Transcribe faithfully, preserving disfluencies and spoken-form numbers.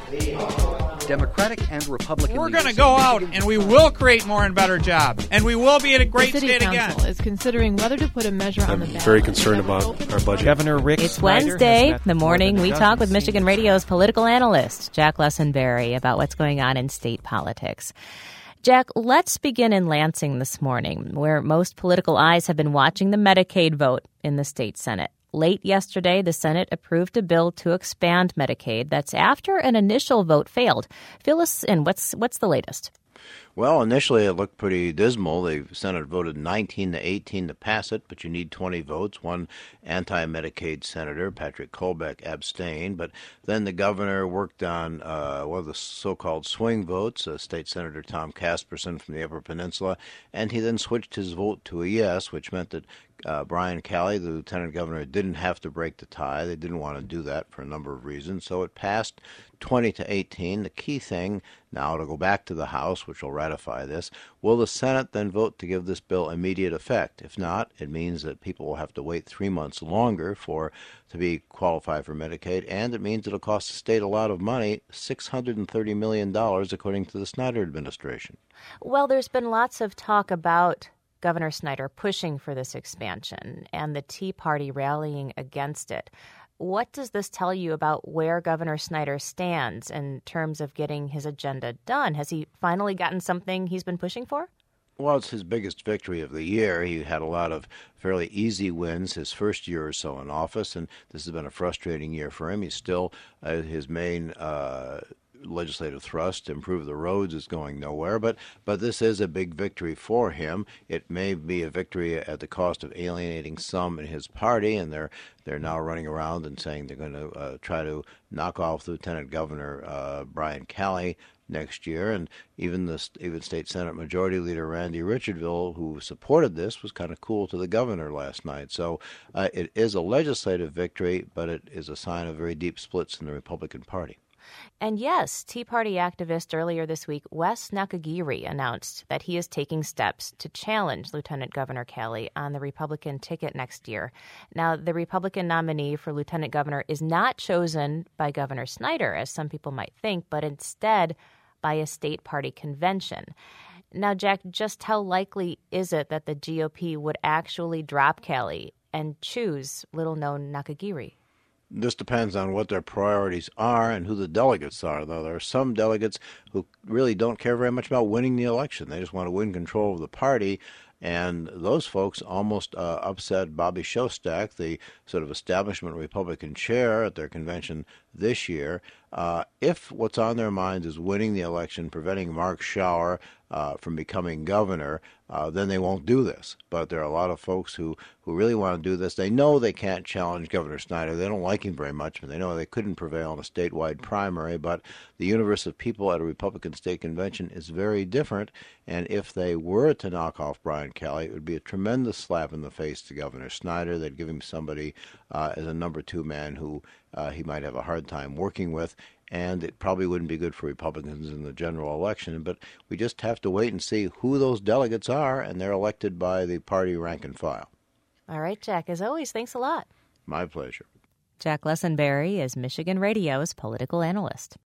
Democratic and Republican We're going to go out and we will create more and better jobs. And we will be in a great the City state Council again. is considering whether to put a measure I'm on the ballot. very concerned about our budget. Governor Rick It's Snyder Wednesday, has met the morning more than a we dozen talk with Michigan senior- Radio's political analyst, Jack Lessenberry, about what's going on in state politics. Jack, let's begin in Lansing this morning, where most political eyes have been watching the Medicaid vote in the state Senate. Late yesterday, the Senate approved a bill to expand Medicaid. That's after an initial vote failed. Fill us in. What's what's the latest? Well, initially it looked pretty dismal. The Senate voted nineteen to eighteen to pass it, but you need twenty votes. One anti-Medicaid senator, Patrick Colbeck, abstained. But then the governor worked on uh, one of the so-called swing votes, uh, State Senator Tom Casperson from the Upper Peninsula, and he then switched his vote to a yes, which meant that uh, Brian Calley, the lieutenant governor, didn't have to break the tie. They didn't want to do that for a number of reasons. So it passed twenty to eighteen. The key thing now to go back to the House, which will ratify this, will the Senate then vote to give this bill immediate effect? If not, it means that people will have to wait three months longer for to be qualified for Medicaid, and it means it'll cost the state a lot of money, six hundred thirty million dollars, according to the Snyder administration. Well, there's been lots of talk about Governor Snyder pushing for this expansion and the Tea Party rallying against it. What does this tell you about where Governor Snyder stands in terms of getting his agenda done? Has he finally gotten something he's been pushing for? Well, it's his biggest victory of the year. He had a lot of fairly easy wins his first year or so in office, and this has been a frustrating year for him. He's still, uh, his main uh, legislative thrust to improve the roads is going nowhere, but but this is a big victory for him. It may be a victory at the cost of alienating some in his party, and they're they're now running around and saying they're going to uh, try to knock off Lieutenant Governor uh, Brian Calley next year, and even the even State Senate Majority Leader Randy Richardville, who supported this, was kind of cool to the governor last night. So uh, it is a legislative victory, but it is a sign of very deep splits in the Republican Party. And yes, Tea Party activist earlier this week, Wes Nakagiri, announced that he is taking steps to challenge Lieutenant Governor Calley on the Republican ticket next year. Now, the Republican nominee for Lieutenant Governor is not chosen by Governor Snyder, as some people might think, but instead by a state party convention. Now, Jack, just how likely is it that the G O P would actually drop Calley and choose little-known Nakagiri? This depends on what their priorities are and who the delegates are, though. There are some delegates who really don't care very much about winning the election. They just want to win control of the party, and those folks almost uh, upset Bobby Shostak, the sort of establishment Republican chair at their convention this year. Uh, if what's on their minds is winning the election, preventing Mark Schauer uh, from becoming governor, uh, then they won't do this. But there are a lot of folks who, who really want to do this. They know they can't challenge Governor Snyder. They don't like him very much, but they know they couldn't prevail in a statewide primary. But the universe of people at a Republican state convention is very different, and if they were to knock off Brian Calley, it would be a tremendous slap in the face to Governor Snyder. They'd give him somebody uh, as a number two man who uh, he might have a hard time working with, and it probably wouldn't be good for Republicans in the general election. But we just have to wait and see who those delegates are, and they're elected by the party rank and file. All right, Jack, as always, thanks a lot. My pleasure. Jack Lessenberry is Michigan Radio's political analyst.